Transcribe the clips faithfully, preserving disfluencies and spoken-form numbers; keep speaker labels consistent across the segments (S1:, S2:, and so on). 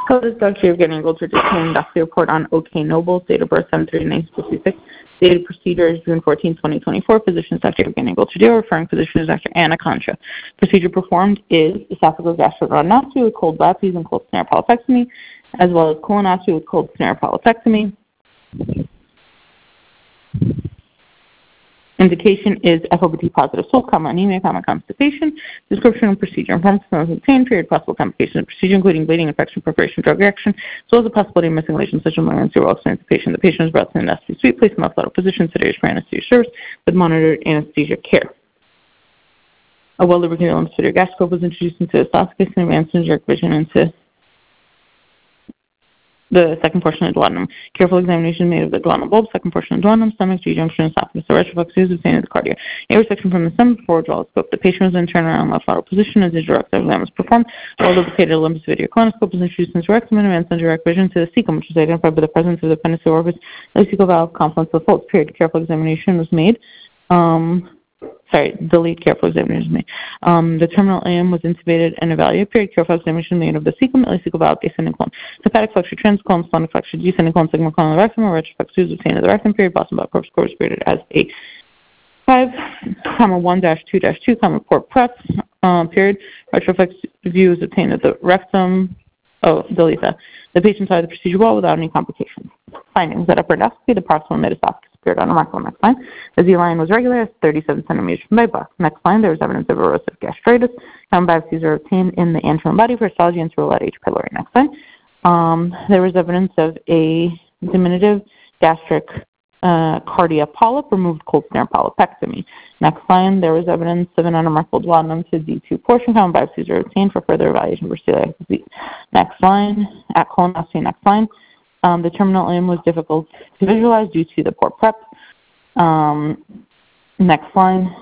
S1: Hello, this is Doctor Evgeny Goldridge returning doctor report on OK Noble, date of birth seven thirty nineteen sixty-six. Dated procedure is June fourteenth, twenty twenty-four. Physician is Doctor Evgeny Goldridge. Referring physician is Doctor Anna Concha. Procedure performed is esophageal gastroduodenoscopy with cold biopsies and cold snare polypectomy, as well as colonoscopy with cold snare polypectomy. Indication is F O B T positive stool, comma, anemia, comma, constipation. Description of procedure. Information from obtained period, possible complications of procedure, including bleeding, infection, perforation, drug reaction, as well as the possibility of missing lesions such as malignancy or experience the patient. The patient is brought to the anesthesia suite, placed in a lateral position, sedated for anesthesia service with monitored anesthesia care. A well-lubricated lumboscopic gastroscope was introduced into the esophagus and advanced in direct vision into the second portion of the duodenum. Careful examination made of the duodenal bulb, second portion of the duodenum, stomach, G-junction, esophagus. The retroflex is obtained at the cardia. A resection from the stomach before duodenal scope. The patient was then turned around in left lateral position as the direct exam was performed. A lubricated lumboscopic colonoscope was introduced into rectum and advanced in direct vision to the cecum, which was identified by the presence of the appendiceal orifice, ileocecal valve, confluence of the folds. Period. Careful examination was made. Um, Sorry, delete careful examination made. Um, the terminal A M was intubated and evaluated. Period. Careful examination made of the cecum, ileocecal valve, ascending colon. Hepatic flexure trans colon, splenic flexure, descending colon, sigma colon, the rectum, or retroflex was obtained at the rectum. Period. Boston blood corpus score was graded as a five, comma one dash two dash two, comma port prep. Um, period. Retroflex view was obtained at the rectum. Oh, delete that. The patient started the procedure well without any complications. Findings at upper endoscopy, the proximal mid-esophagus appeared on a remarkable. Next line. The Z-line was regular at thirty-seven centimeters from bypass. Next line, there was evidence of erosive gastritis. Common biopsies are obtained in the antrum body for histology and cerebral at H. pylori. Next line. Um, there was evidence of a diminutive gastric uh, cardia polyp, removed cold snare polypectomy. Next line, there was evidence of an unremarkable duodenum to D two portion. Common biopsies are obtained for further evaluation for celiac disease. Next line, at colonoscopy. Next line. Um, the terminal limb was difficult to visualize due to the poor prep. Um, next line.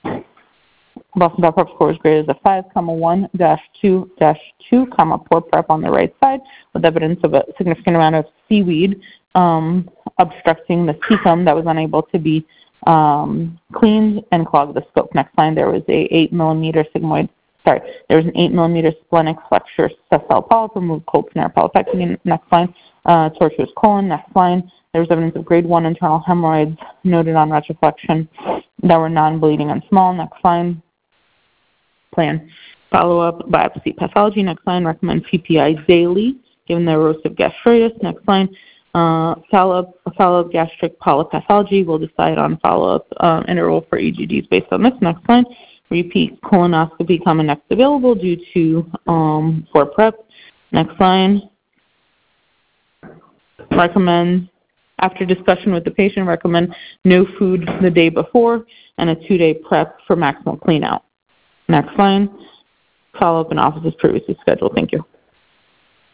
S1: Boston blood prep score is graded as a five, comma one dash two dash two, comma poor prep on the right side, with evidence of a significant amount of seaweed um, obstructing the cecum that was unable to be um, cleaned and clogged the scope. Next line, there was a eight millimeter sigmoid. Sorry, there was an eight millimeter splenic flexure sessile polyp, removed cold snare polypectomy. Next line. Uh, tortuous colon. Next line, there was evidence of grade one internal hemorrhoids noted on retroflexion that were non-bleeding and small. Next line, plan follow-up biopsy pathology. Next line, recommend P P I daily given the erosive gastritis. Next line, uh, follow-up follow-up gastric polyp pathology. We'll decide on follow-up um, interval for E G Ds based on this. Next line, repeat colonoscopy, comma next available due to um, poor prep. Next line. Recommend, after discussion with the patient, recommend no food the day before and a two-day prep for maximal clean out. Next line, follow-up in office as previously scheduled. Thank you.